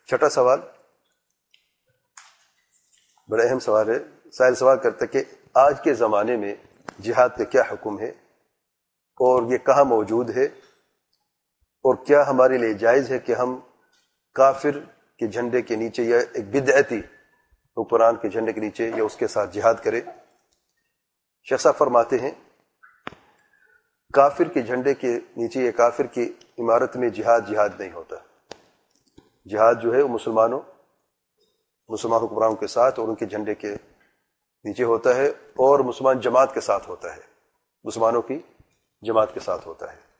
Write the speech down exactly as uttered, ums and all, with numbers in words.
छठा सवाल बड़ा अहम सवाल है। साहिल सवाल करते कि आज के ज़माने में जिहाद का क्या हुक्म है और ये कहाँ मौजूद है, और क्या हमारे लिए जायज़ है कि हम काफिर के झंडे के नीचे या एक बिदअती हुक्मरान के झंडे के नीचे या उसके साथ जिहाद करें। शेख साहब फरमाते हैं काफिर के झंडे के नीचे या काफिर की इमारत में जिहाद जिहाद नहीं होता। जिहाद जो है वो मुसलमानों मुसलमान हुक्मरानों के साथ और उनके झंडे के नीचे होता है, और मुसलमान जमात के साथ होता है, मुसलमानों की जमात के साथ होता है।